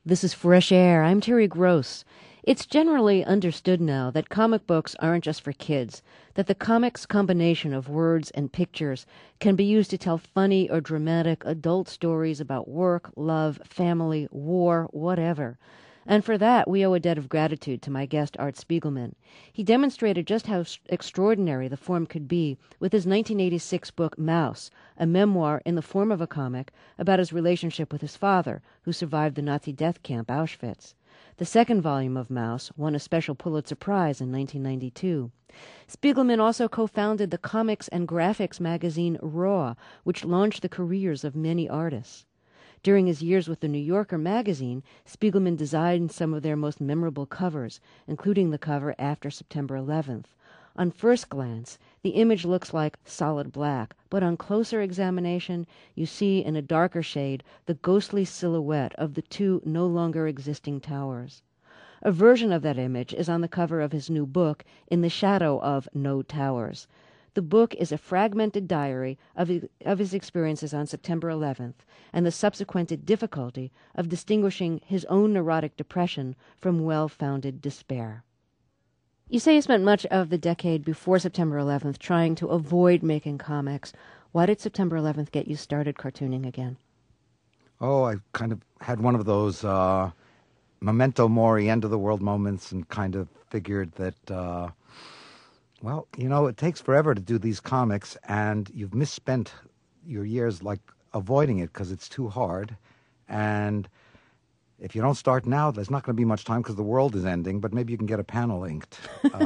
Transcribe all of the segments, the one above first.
This is Fresh Air. I'm Terry Gross. It's generally understood now that comic books aren't just for kids, that the comics combination of words and pictures can be used to tell funny or dramatic adult stories about work, love, family, war, whatever. And for that, we owe a debt of gratitude to my guest, Art Spiegelman. He demonstrated just how extraordinary the form could be with his 1986 book, Maus, a memoir in the form of a comic about his relationship with his father, who survived the Nazi death camp, Auschwitz. The second volume of Maus won a special Pulitzer Prize in 1992. Spiegelman also co-founded the comics and graphics magazine Raw, which launched the careers of many artists. During his years with the New Yorker magazine, Spiegelman designed some of their most memorable covers, including the cover after September 11th. On first glance, the image looks like solid black, but on closer examination, you see in a darker shade the ghostly silhouette of the two no longer existing towers. A version of that image is on the cover of his new book, In the Shadow of No Towers. The book is a fragmented diary of his experiences on September 11th and the subsequent difficulty of distinguishing his own neurotic depression from well-founded despair. You say you spent much of the decade before September 11th trying to avoid making comics. Why did September 11th get you started cartooning again? Oh, I kind of had one of those memento mori, end-of-the-world moments and kind of figured that... Well, you know, it takes forever to do these comics, and you've misspent your years, like, avoiding it because it's too hard. And if you don't start now, there's not going to be much time because the world is ending, but maybe you can get a panel inked.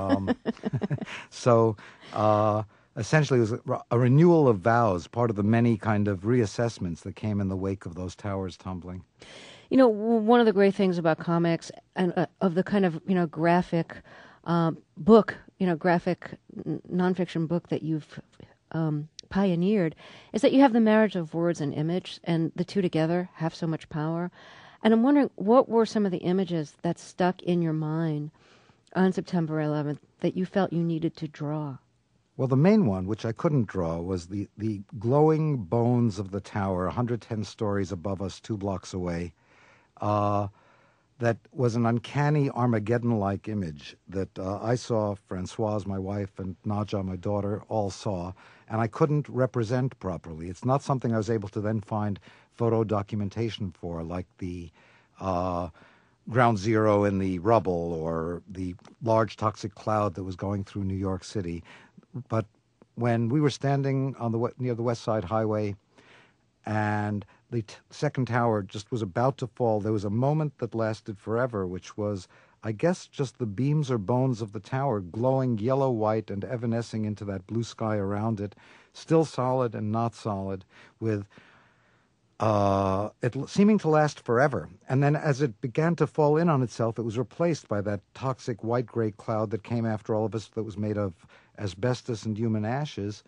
So, essentially, it was a renewal of vows, part of the many kind of reassessments that came in the wake of those towers tumbling. You know, one of the great things about comics and of the kind of, graphic book, graphic nonfiction book that you've pioneered is that you have the marriage of words and image, and the two together have so much power. And I'm wondering, what were some of the images that stuck in your mind on September 11th that you felt you needed to draw? Well, the main one, which I couldn't draw, was the glowing bones of the tower, 110 stories above us, 2 blocks away. That was an uncanny Armageddon-like image that I saw, Francoise, my wife, and Naja, my daughter, all saw, and I couldn't represent properly. It's not something I was able to then find photo documentation for, like the ground zero in the rubble or the large toxic cloud that was going through New York City. But when we were standing on near the West Side Highway and the second tower just was about to fall, there was a moment that lasted forever, which was, I guess, just the beams or bones of the tower glowing yellow-white and evanescing into that blue sky around it, still solid and not solid, with it seeming to last forever. And then as it began to fall in on itself, it was replaced by that toxic white-gray cloud that came after all of us that was made of asbestos and human ashes.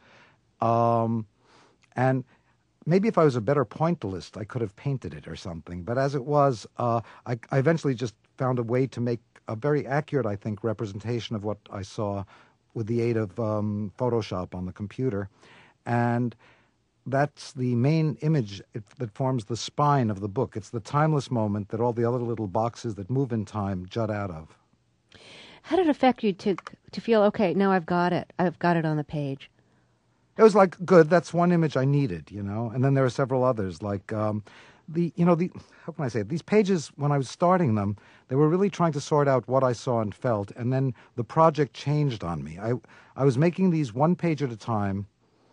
And maybe if I was a better pointillist, I could have painted it or something. But as it was, I eventually just found a way to make a very accurate, I think, representation of what I saw with the aid of Photoshop on the computer. And that's the main image that forms the spine of the book. It's the timeless moment that all the other little boxes that move in time jut out of. How did it affect you to feel, okay, now I've got it on the page? It was like, good, that's one image I needed, and then there were several others, like, how can I say it? These pages, when I was starting them, they were really trying to sort out what I saw and felt, and then the project changed on me. I was making these one page at a time,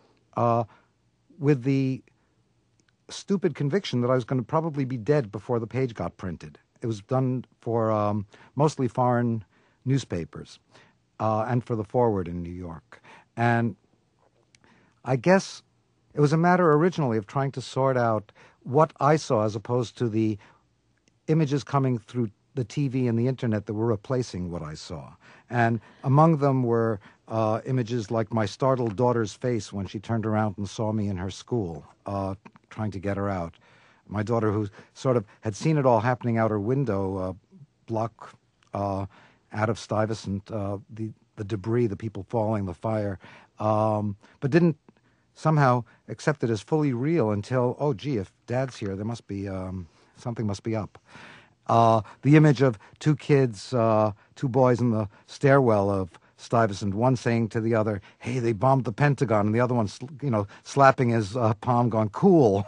with the stupid conviction that I was going to probably be dead before the page got printed. It was done for mostly foreign newspapers, and for the Forward in New York. And I guess it was a matter originally of trying to sort out what I saw as opposed to the images coming through the TV and the internet that were replacing what I saw. And among them were images like my startled daughter's face when she turned around and saw me in her school, trying to get her out. My daughter, who sort of had seen it all happening out her window, block out of Stuyvesant, the debris, the people falling, the fire, but didn't somehow accept it as fully real until, oh, gee, if Dad's here, there must be, something must be up. The image of two kids, two boys in the stairwell of Stuyvesant, one saying to the other, "Hey, they bombed the Pentagon," and the other one, slapping his palm, going, "Cool."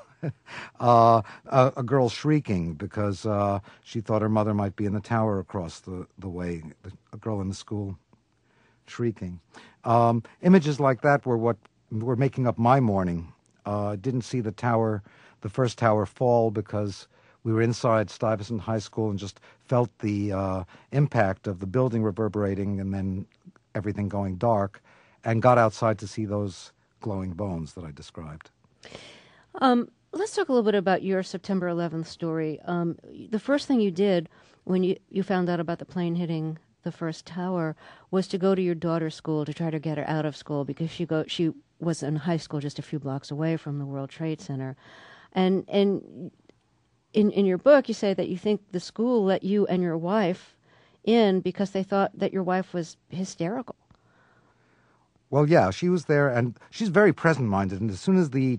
A girl shrieking because she thought her mother might be in the tower across the way. A girl in the school shrieking. Images like that were what were making up my morning. Didn't see the first tower fall because we were inside Stuyvesant High School and just felt the impact of the building reverberating and then everything going dark, and got outside to see those glowing bones that I described. Let's talk a little bit about your September 11th story. The first thing you did when you found out about the plane hitting the first tower was to go to your daughter's school to try to get her out of school because she was in high school just a few blocks away from the World Trade Center. And in your book, you say that you think the school let you and your wife in because they thought that your wife was hysterical. Well, yeah, she was there, and she's very present-minded. And as soon as the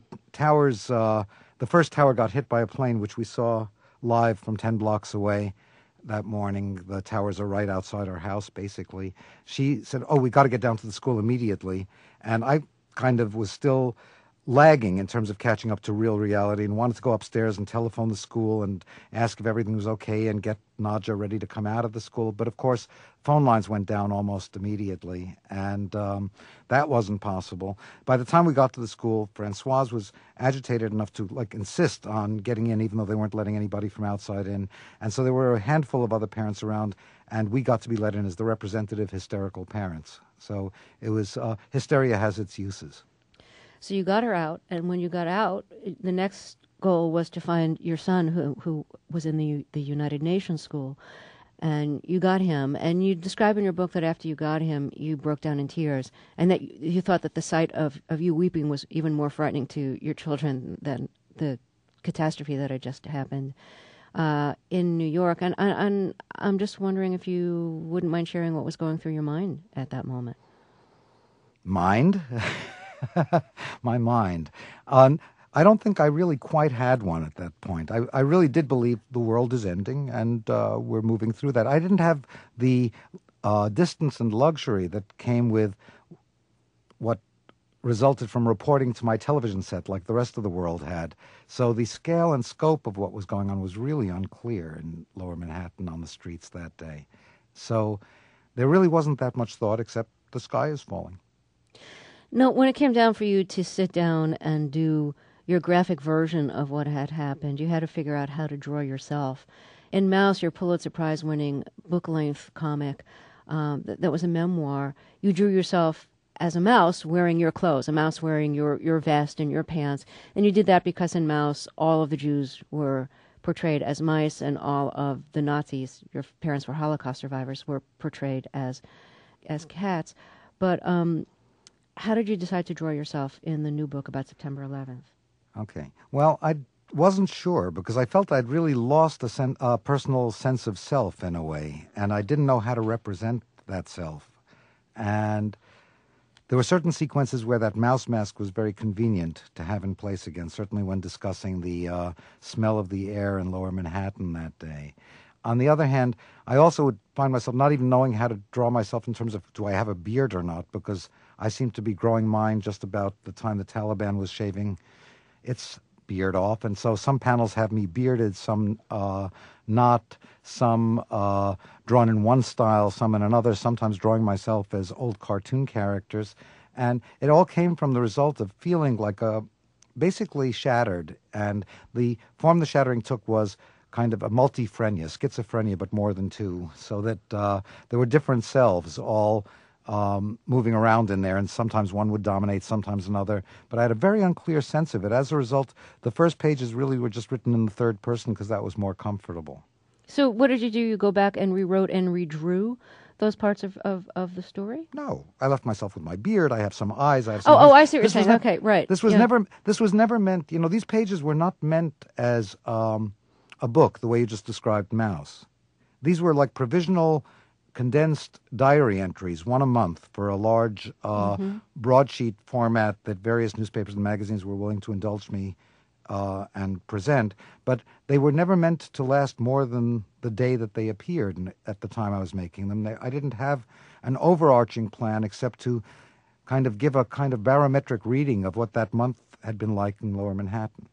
first tower got hit by a plane, which we saw live from 10 blocks away that morning, the towers are right outside our house, basically, she said, "Oh, we got to get down to the school immediately." And I kind of was still lagging in terms of catching up to real reality and wanted to go upstairs and telephone the school and ask if everything was okay and get Nadja ready to come out of the school. But of course, phone lines went down almost immediately, and that wasn't possible. By the time we got to the school, Francoise was agitated enough to insist on getting in, even though they weren't letting anybody from outside in. And so there were a handful of other parents around, and we got to be let in as the representative hysterical parents. So it was hysteria has its uses. So you got her out, and when you got out, the next goal was to find your son, who was in the United Nations school, and you got him. And you describe in your book that after you got him, you broke down in tears, and that you thought that the sight of you weeping was even more frightening to your children than the catastrophe that had just happened in New York. And I'm just wondering if you wouldn't mind sharing what was going through your mind at that moment. Mind? My mind. I don't think I really quite had one at that point. I really did believe the world is ending and we're moving through that. I didn't have the distance and luxury that came with what resulted from reporting to my television set like the rest of the world had. So the scale and scope of what was going on was really unclear in Lower Manhattan on the streets that day. So there really wasn't that much thought except the sky is falling. No, when it came down for you to sit down and do your graphic version of what had happened, you had to figure out how to draw yourself. In Mouse, your Pulitzer Prize-winning book-length comic, that was a memoir, you drew yourself as a mouse wearing your clothes, a mouse wearing your vest and your pants. And you did that because in Mouse, all of the Jews were portrayed as mice and all of the Nazis, your parents were Holocaust survivors, were portrayed as cats. But how did you decide to draw yourself in the new book about September 11th? Okay. Well, I wasn't sure because I felt I'd really lost a personal sense of self in a way, and I didn't know how to represent that self. And there were certain sequences where that mouse mask was very convenient to have in place again, certainly when discussing the smell of the air in Lower Manhattan that day. On the other hand, I also would find myself not even knowing how to draw myself in terms of do I have a beard or not, because I seemed to be growing mine just about the time the Taliban was shaving its beard off. And so some panels have me bearded, some not, some drawn in one style, some in another, sometimes drawing myself as old cartoon characters. And it all came from the result of feeling like basically shattered. And the form the shattering took was kind of a multiphrenia, schizophrenia, but more than two, so that there were different selves all moving around in there, and sometimes one would dominate, sometimes another. But I had a very unclear sense of it. As a result, the first pages really were just written in the third person because that was more comfortable. So what did you do? You go back and rewrote and redrew those parts of the story? No, I left myself with my beard. I have some eyes. I have some. I see what you're saying. Okay, right. This was never meant. These pages were not meant as a book, the way you just described Mouse. These were like provisional, condensed diary entries, one a month, for a large broadsheet format that various newspapers and magazines were willing to indulge me and present, but they were never meant to last more than the day that they appeared at the time I was making them. I didn't have an overarching plan except to kind of give a kind of barometric reading of what that month had been like in Lower Manhattan.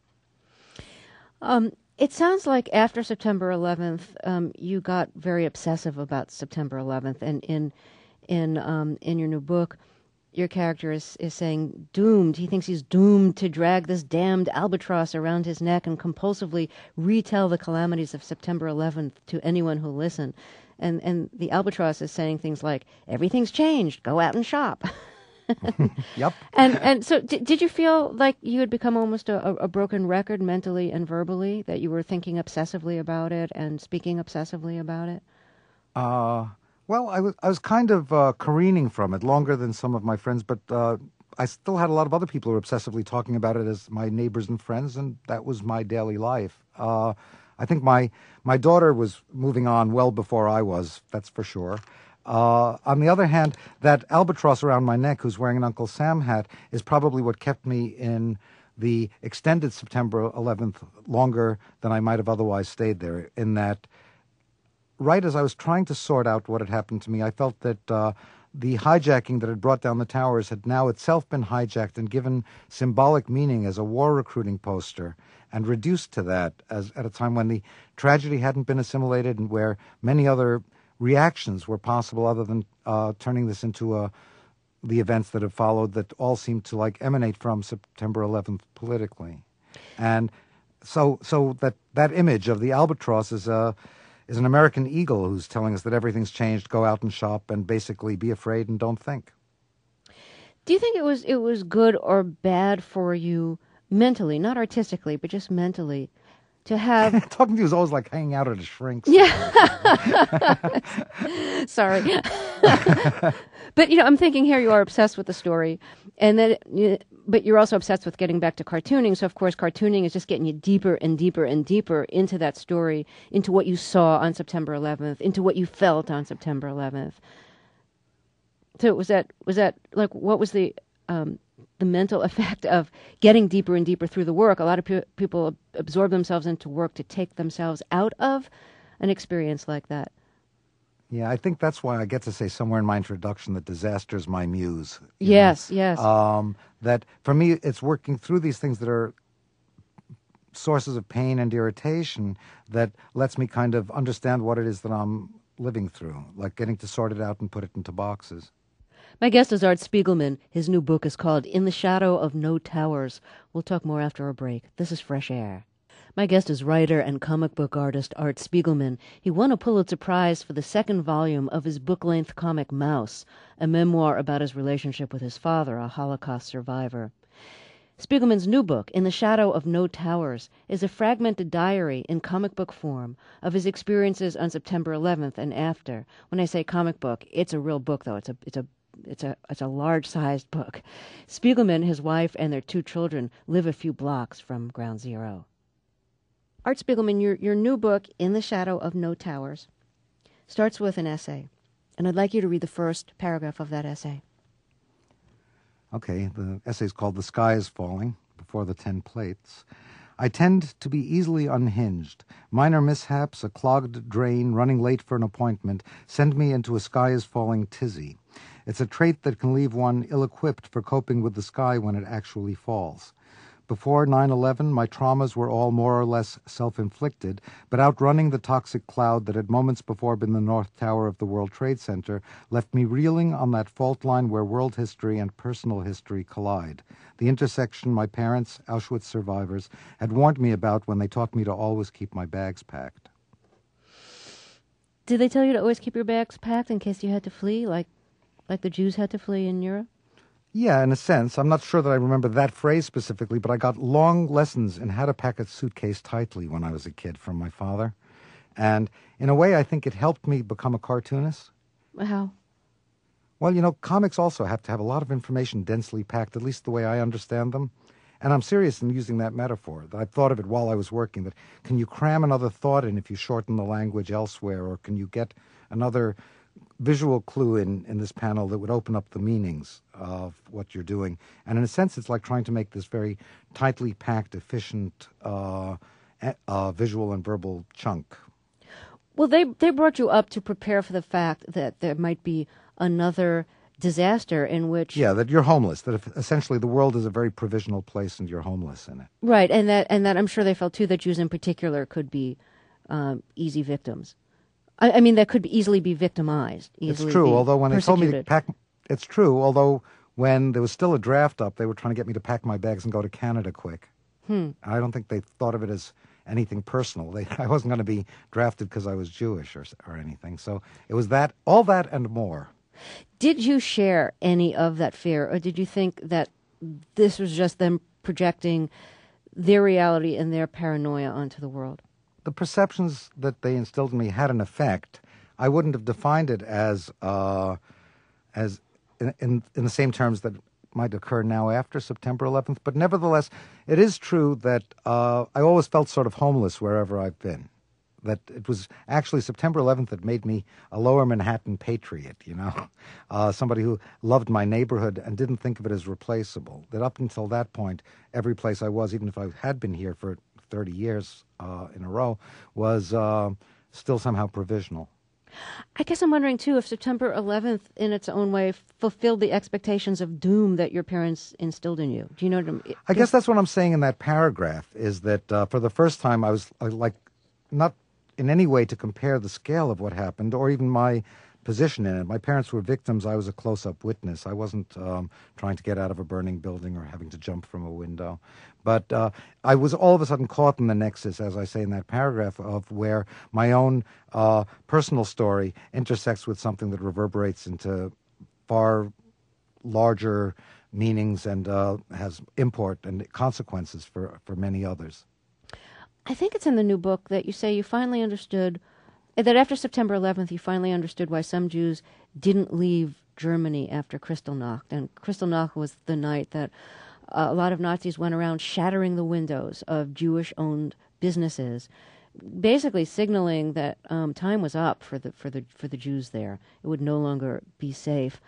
It sounds like after September 11th, you got very obsessive about September 11th, and in your new book, your character is saying doomed. He thinks he's doomed to drag this damned albatross around his neck and compulsively retell the calamities of September 11th to anyone who'll listen. And the albatross is saying things like, everything's changed, go out and shop. Yep. And so did you feel like you had become almost a broken record mentally and verbally, that you were thinking obsessively about it and speaking obsessively about it? Well, I was kind of careening from it longer than some of my friends, but I still had a lot of other people who were obsessively talking about it as my neighbors and friends, and that was my daily life. I think my daughter was moving on well before I was, that's for sure. On the other hand, that albatross around my neck who's wearing an Uncle Sam hat is probably what kept me in the extended September 11th longer than I might have otherwise stayed there, in that right as I was trying to sort out what had happened to me, I felt that the hijacking that had brought down the towers had now itself been hijacked and given symbolic meaning as a war recruiting poster, and reduced to that as at a time when the tragedy hadn't been assimilated and where many other reactions were possible other than turning this into the events that have followed that all seemed to emanate from September 11th politically. And so that image of the albatross is an American eagle who's telling us that everything's changed, go out and shop, and basically be afraid and don't think. Do you think it was good or bad for you mentally, not artistically, but just mentally, to have... Talking to you is always like hanging out at a shrink's. Yeah. Sorry. But, I'm thinking here you are obsessed with the story, but you're also obsessed with getting back to cartooning. So, of course, cartooning is just getting you deeper and deeper and deeper into that story, into what you saw on September 11th, into what you felt on September 11th. So was that like, what was the mental effect of getting deeper and deeper through the work? A lot of people absorb themselves into work to take themselves out of an experience like that. Yeah, I think that's why I get to say somewhere in my introduction that disaster is my muse. Yes. That for me, it's working through these things that are sources of pain and irritation that lets me kind of understand what it is that I'm living through, like getting to sort it out and put it into boxes. My guest is Art Spiegelman. His new book is called In the Shadow of No Towers. We'll talk more after a break. This is Fresh Air. My guest is writer and comic book artist Art Spiegelman. He won a Pulitzer Prize for the second volume of his book-length comic Mouse, a memoir about his relationship with his father, a Holocaust survivor. Spiegelman's new book, In the Shadow of No Towers, is a fragmented diary in comic book form of his experiences on September 11th and after. When I say comic book, it's a real book, though. It's a large-sized book. Spiegelman, his wife, and their 2 children live a few blocks from Ground Zero. Art Spiegelman, your new book, In the Shadow of No Towers, starts with an essay, and I'd like you to read the first paragraph of that essay. Okay, the essay is called The Sky is Falling, before the 10 plates. I tend to be easily unhinged. Minor mishaps, a clogged drain, running late for an appointment, send me into a sky is falling tizzy. It's a trait that can leave one ill-equipped for coping with the sky when it actually falls. Before 9/11, my traumas were all more or less self-inflicted, but outrunning the toxic cloud that had moments before been the North Tower of the World Trade Center left me reeling on that fault line where world history and personal history collide, the intersection my parents, Auschwitz survivors, had warned me about when they taught me to always keep my bags packed. Did they tell you to always keep your bags packed in case you had to flee, like the Jews had to flee in Europe? Yeah, in a sense. I'm not sure that I remember that phrase specifically, but I got long lessons in how to pack a suitcase tightly when I was a kid from my father. And in a way, I think it helped me become a cartoonist. How? Well, comics also have to have a lot of information densely packed, at least the way I understand them. And I'm serious in using that metaphor. I thought of it while I was working, that can you cram another thought in if you shorten the language elsewhere, or can you get another visual clue in this panel that would open up the meanings of what you're doing. And in a sense, it's like trying to make this very tightly packed, efficient visual and verbal chunk. Well, they brought you up to prepare for the fact that there might be another disaster in which... Yeah, that you're homeless, that essentially the world is a very provisional place and you're homeless in it. Right, and that I'm sure they felt, too, that Jews in particular could be easy victims. I mean, that could easily be victimized. It's true, although when they told me to pack... It's true, although when there was still a draft up, they were trying to get me to pack my bags and go to Canada quick. I don't think they thought of it as anything personal. I wasn't going to be drafted because I was Jewish or anything. So it was that, all that and more. Did you share any of that fear, or did you think that this was just them projecting their reality and their paranoia onto the world? The perceptions that they instilled in me had an effect. I wouldn't have defined it as in the same terms that might occur now after September 11th, but nevertheless, it is true that I always felt sort of homeless wherever I've been. That it was actually September 11th that made me a Lower Manhattan patriot, somebody who loved my neighborhood and didn't think of it as replaceable. That up until that point, every place I was, even if I had been here for 30 years in a row, was still somehow provisional. I guess I'm wondering, too, if September 11th, in its own way, fulfilled the expectations of doom that your parents instilled in you. Do you know what I mean? I guess that's what I'm saying in that paragraph, is that for the first time I was not in any way to compare the scale of what happened or even my position in it. My parents were victims. I was a close-up witness. I wasn't trying to get out of a burning building or having to jump from a window. But I was all of a sudden caught in the nexus, as I say in that paragraph, of where my own personal story intersects with something that reverberates into far larger meanings and has import and consequences for many others. I think it's in the new book that you say you finally understood, that after September 11th, you finally understood why some Jews didn't leave Germany after Kristallnacht. And Kristallnacht was the night that a lot of Nazis went around shattering the windows of Jewish-owned businesses, basically signaling that time was up for the Jews there. It would no longer be safe.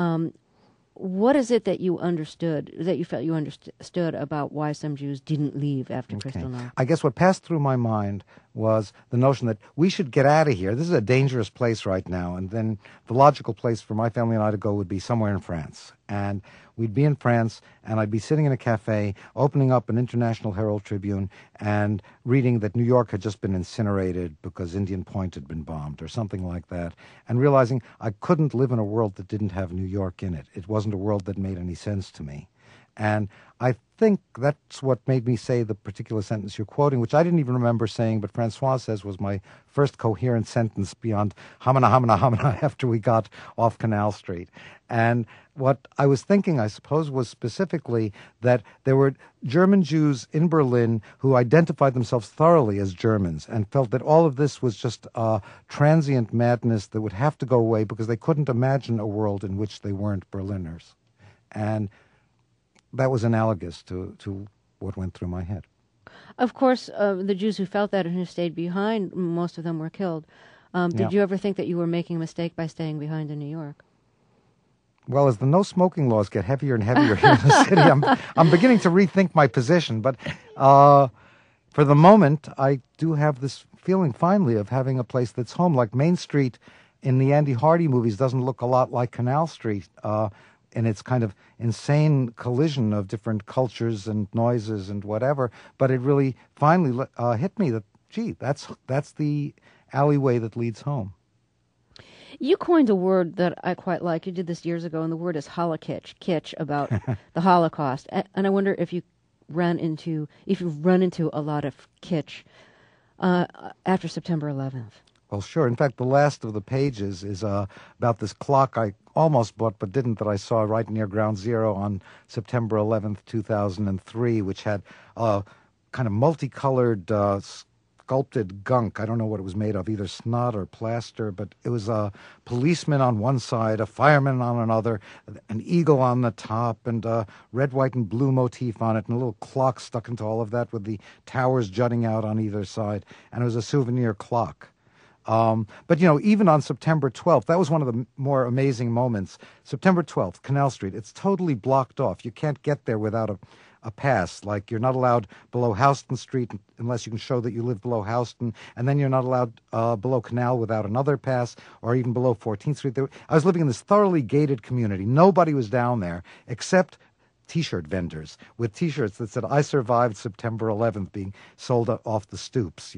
What is it that you understood, that you felt you understood about why some Jews didn't leave after Kristallnacht? I guess what passed through my mind was the notion that we should get out of here. This is a dangerous place right now. And then the logical place for my family and I to go would be somewhere in France. And we'd be in France, and I'd be sitting in a cafe, opening up an International Herald Tribune, and reading that New York had just been incinerated because Indian Point had been bombed, or something like that, and realizing I couldn't live in a world that didn't have New York in it. It wasn't a world that made any sense to me. And I think that's what made me say the particular sentence you're quoting, which I didn't even remember saying, but Francois says was my first coherent sentence beyond hamana, hamana, hamana after we got off Canal Street. And what I was thinking, I suppose, was specifically that there were German Jews in Berlin who identified themselves thoroughly as Germans and felt that all of this was just a transient madness that would have to go away because they couldn't imagine a world in which they weren't Berliners. And that was analogous to what went through my head. Of course, the Jews who felt that and who stayed behind, most of them were killed. Did you ever think that you were making a mistake by staying behind in New York? Well, as the no smoking laws get heavier and heavier here in the city, I'm beginning to rethink my position. But for the moment, I do have this feeling finally of having a place that's home. Like Main Street in the Andy Hardy movies doesn't look a lot like Canal Street. In its kind of insane collision of different cultures and noises and whatever, but it really finally hit me that, gee, that's the alleyway that leads home. You coined a word that I quite like. You did this years ago, and the word is holokitsch, kitsch, about the Holocaust. And I wonder if you've run into a lot of kitsch after September 11th. Well, sure. In fact, the last of the pages is about this clock I almost bought but didn't, that I saw right near Ground Zero on September 11th, 2003, which had kind of multicolored sculpted gunk. I don't know what it was made of, either snot or plaster, but it was a policeman on one side, a fireman on another, an eagle on the top, and a red, white, and blue motif on it, and a little clock stuck into all of that with the towers jutting out on either side, and it was a souvenir clock. But, even on September 12th, that was one of the more amazing moments. September 12th, Canal Street, it's totally blocked off. You can't get there without a pass. Like, you're not allowed below Houston Street unless you can show that you live below Houston, and then you're not allowed below Canal without another pass, or even below 14th Street. I was living in this thoroughly gated community. Nobody was down there except T-shirt vendors with T-shirts that said, "I survived September 11th," being sold off the stoops,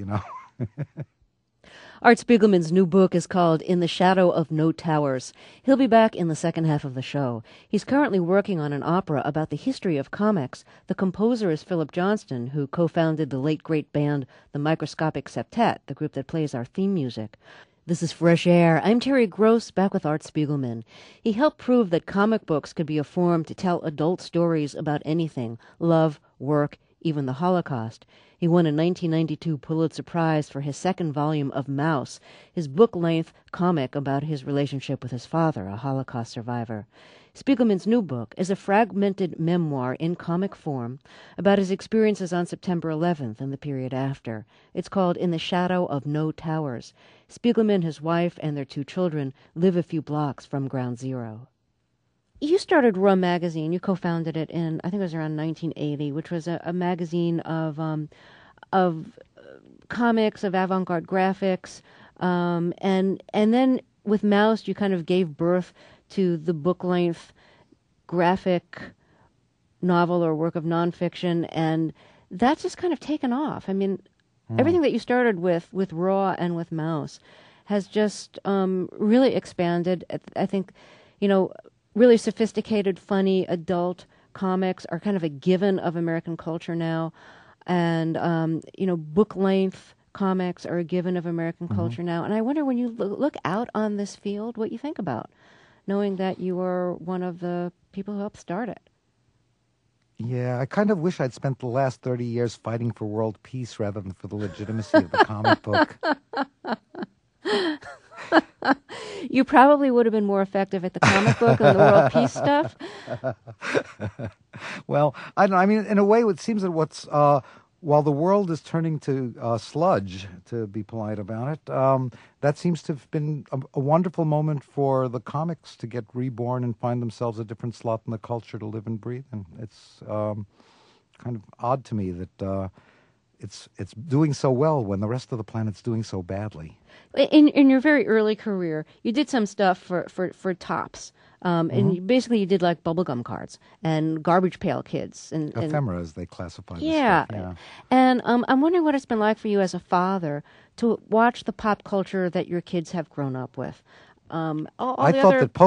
Art Spiegelman's new book is called In the Shadow of No Towers. He'll be back in the second half of the show. He's currently working on an opera about the history of comics. The composer is Philip Johnston, who co-founded the late great band The Microscopic Septet, the group that plays our theme music. This is Fresh Air. I'm Terry Gross, back with Art Spiegelman. He helped prove that comic books could be a form to tell adult stories about anything: love, work, even the Holocaust. He won a 1992 Pulitzer Prize for his second volume of Mouse, his book-length comic about his relationship with his father, a Holocaust survivor. Spiegelman's new book is a fragmented memoir in comic form about his experiences on September 11th and the period after. It's called In the Shadow of No Towers. Spiegelman, his wife, and their 2 children live a few blocks from Ground Zero. You started Raw Magazine. You co-founded it in, I think it was around 1980, which was a magazine of comics, of avant-garde graphics, and then with Mouse, you kind of gave birth to the book-length graphic novel or work of nonfiction, and that's just kind of taken off. I mean, everything that you started with Raw and with Mouse has just really expanded. I think, really sophisticated, funny, adult comics are kind of a given of American culture now. And, book-length comics are a given of American culture now. And I wonder, when you look out on this field, what you think about, knowing that you were one of the people who helped start it. Yeah, I kind of wish I'd spent the last 30 years fighting for world peace rather than for the legitimacy of the comic book. You probably would have been more effective at the comic book and the world peace stuff. Well, I don't know. I mean, in a way, it seems that while the world is turning to sludge, to be polite about it, that seems to have been a wonderful moment for the comics to get reborn and find themselves a different slot in the culture to live and breathe. And it's kind of odd to me that it's doing so well when the rest of the planet's doing so badly. In your very early career, you did some stuff for Topps. And you did like bubblegum cards and Garbage Pail Kids. And ephemera, as they classify this yeah. stuff. Yeah. And I'm wondering what it's been like for you as a father to watch the pop culture that your kids have grown up with. I thought that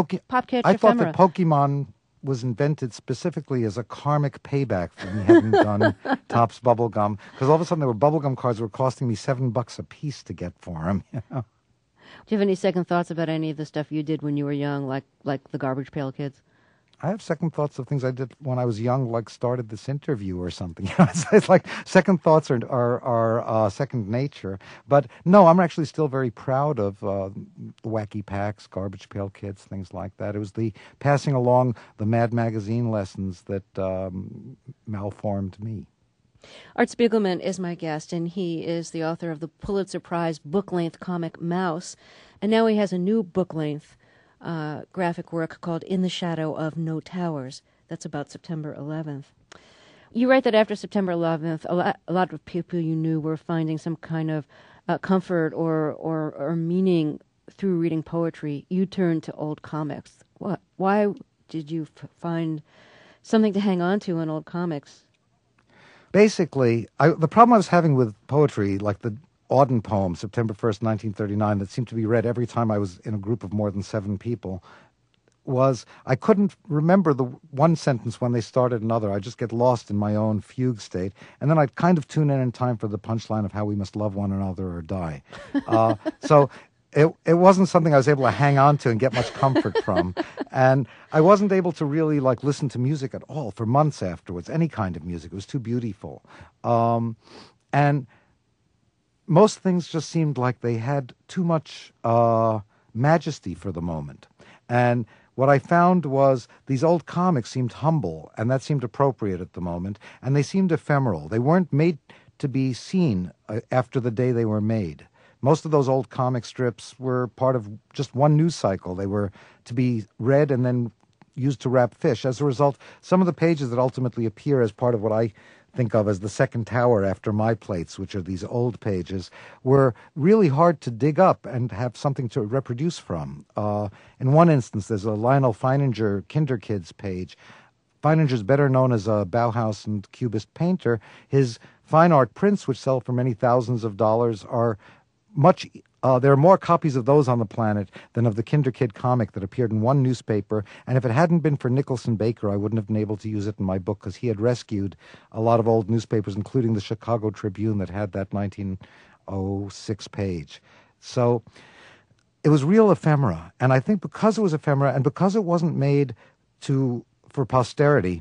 Pokemon was invented specifically as a karmic payback for me having done Topps bubblegum, because all of a sudden there were bubblegum cards that were costing me $7 a piece to get for them. Do you have any second thoughts about any of the stuff you did when you were young, like the Garbage Pail Kids? I have second thoughts of things I did when I was young, like started this interview or something. It's like second thoughts are second nature. But no, I'm actually still very proud of the Wacky Packs, Garbage Pail Kids, things like that. It was the passing along the Mad Magazine lessons that malformed me. Art Spiegelman is my guest, and he is the author of the Pulitzer Prize book-length comic Mouse. And now he has a new book-length graphic work called In the Shadow of No Towers. That's about September 11th. You write that after September 11th, a lot of people you knew were finding some kind of comfort or meaning through reading poetry. You turned to old comics. Why did you find something to hang on to in old comics? Basically, the problem I was having with poetry, like the Auden poem, September 1st, 1939, that seemed to be read every time I was in a group of more than 7 people, was I couldn't remember the one sentence when they started another. I'd just get lost in my own fugue state, and then I'd kind of tune in time for the punchline of how we must love one another or die. So it wasn't something I was able to hang on to and get much comfort from. And I wasn't able to really listen to music at all for months afterwards, any kind of music. It was too beautiful. And most things just seemed like they had too much majesty for the moment. And what I found was these old comics seemed humble, and that seemed appropriate at the moment, and they seemed ephemeral. They weren't made to be seen after the day they were made. Most of those old comic strips were part of just one news cycle. They were to be read and then used to wrap fish. As a result, some of the pages that ultimately appear as part of what I think of as the second tower after my plates, which are these old pages, were really hard to dig up and have something to reproduce from. In one instance, there's a Lionel Feininger Kinderkids page. Feininger's better known as a Bauhaus and Cubist painter. His fine art prints, which sell for many thousands of dollars, are much. There are more copies of those on the planet than of the Kinderkid comic that appeared in one newspaper. And if it hadn't been for Nicholson Baker, I wouldn't have been able to use it in my book because he had rescued a lot of old newspapers, including the Chicago Tribune that had that 1906 page. So it was real ephemera. And I think because it was ephemera and because it wasn't made for posterity,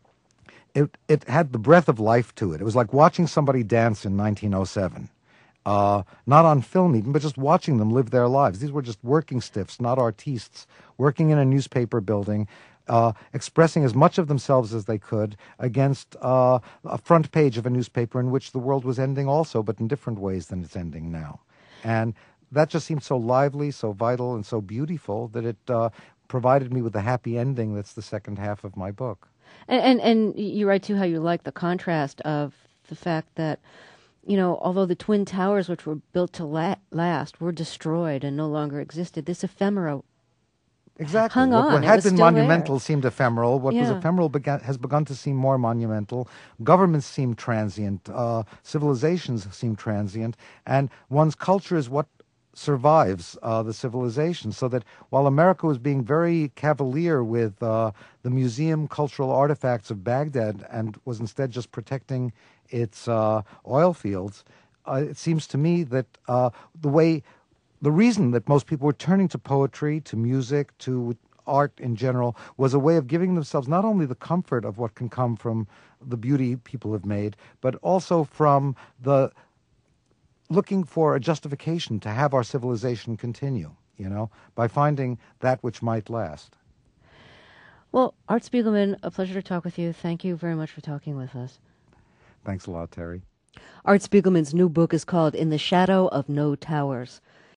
it had the breath of life to it. It was like watching somebody dance in 1907. Not on film even, but just watching them live their lives. These were just working stiffs, not artistes, working in a newspaper building, expressing as much of themselves as they could against a front page of a newspaper in which the world was ending also, but in different ways than it's ending now. And that just seemed so lively, so vital, and so beautiful that it provided me with the happy ending that's the second half of my book. And you write, too, how you like the contrast of the fact that, although the Twin Towers, which were built to last, were destroyed and no longer existed, this ephemera hung on. What had been monumental seemed ephemeral. What was ephemeral has begun to seem more monumental. Governments seem transient. Civilizations seem transient. And one's culture is what survives the civilization, so that while America was being very cavalier with the museum cultural artifacts of Baghdad and was instead just protecting its oil fields, it seems to me that the reason that most people were turning to poetry, to music, to art in general, was a way of giving themselves not only the comfort of what can come from the beauty people have made, but also from the looking for a justification to have our civilization continue, by finding that which might last. Well, Art Spiegelman, a pleasure to talk with you. Thank you very much for talking with us. Thanks a lot, Terry. Art Spiegelman's new book is called In the Shadow of No Towers.